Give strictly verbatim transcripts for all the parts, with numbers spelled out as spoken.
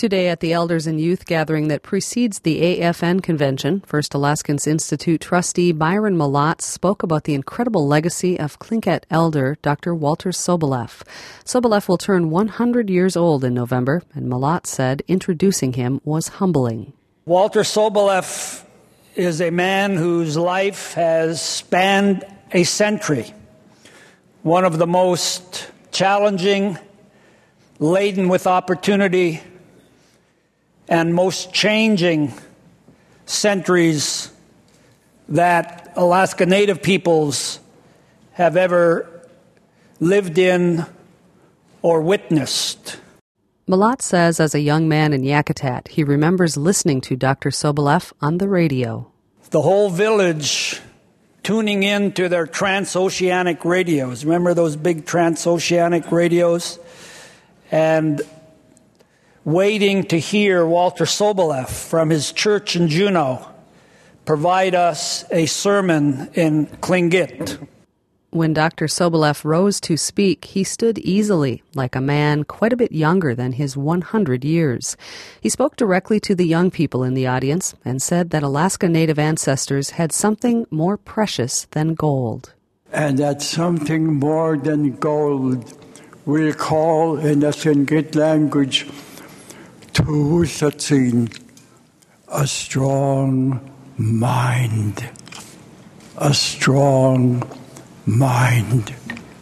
Today at the Elders and Youth Gathering that precedes the A F N Convention, First Alaskans Institute trustee Byron Mlot spoke about the incredible legacy of Tlingit elder Doctor Walter Soboleff. Soboleff will turn one hundred years old in November, and Mlot said introducing him was humbling. Walter Soboleff is a man whose life has spanned a century, one of the most challenging, laden with opportunity, and most changing centuries that Alaska Native peoples have ever lived in or witnessed. Mlot says as a young man in Yakutat, he remembers listening to Doctor Soboleff on the radio. The whole village tuning in to their transoceanic radios. Remember those big transoceanic radios? And waiting to hear Walter Soboleff from his church in Juneau provide us a sermon in Tlingit. When Doctor Soboleff rose to speak, he stood easily, like a man quite a bit younger than his one hundred years. He spoke directly to the young people in the audience and said that Alaska Native ancestors had something more precious than gold. And that something more than gold we'll call in the Tlingit language Tuusatsin, a strong mind, a strong mind.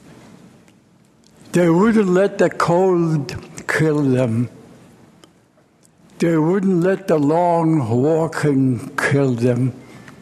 They wouldn't let the cold kill them. They wouldn't let the long walking kill them.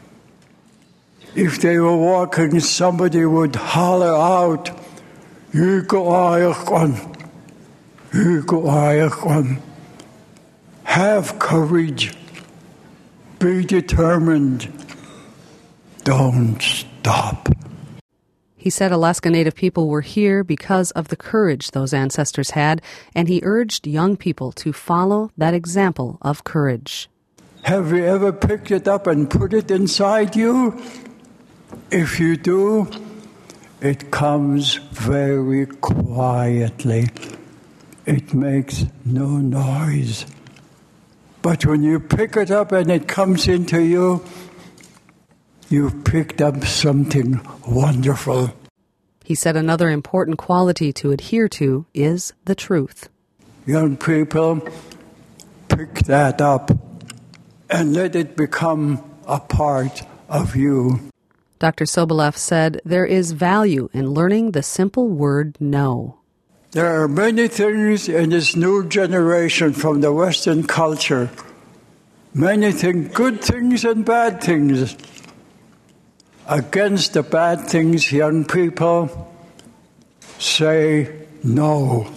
If they were walking, somebody would holler out, "Yuko ayakon, yuko ayakon." Have courage. Be determined. Don't stop. He said Alaska Native people were here because of the courage those ancestors had, and he urged young people to follow that example of courage. Have you ever picked it up and put it inside you? If you do, it comes very quietly. It makes no noise. But when you pick it up and it comes into you, you've picked up something wonderful. He said another important quality to adhere to is the truth. Young people, pick that up and let it become a part of you. Doctor Soboleff said there is value in learning the simple word no. There are many things in this new generation from the Western culture, many things, good things and bad things. Against the bad things, young people, say no,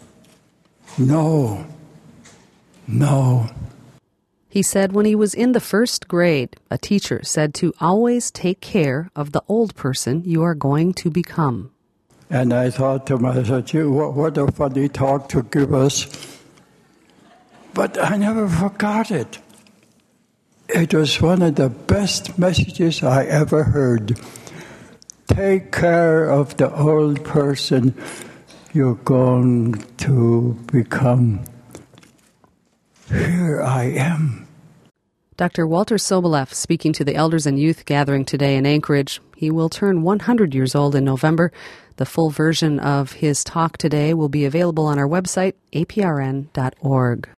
no, no. He said when he was in the first grade, a teacher said to always take care of the old person you are going to become. And I thought to myself, what, what a funny talk to give us. But I never forgot it. It was one of the best messages I ever heard. Take care of the old person you're going to become. Here I am. Doctor Walter Soboleff speaking to the Elders and Youth Gathering today in Anchorage. He will turn one hundred years old in November. The full version of his talk today will be available on our website, a p r n dot org.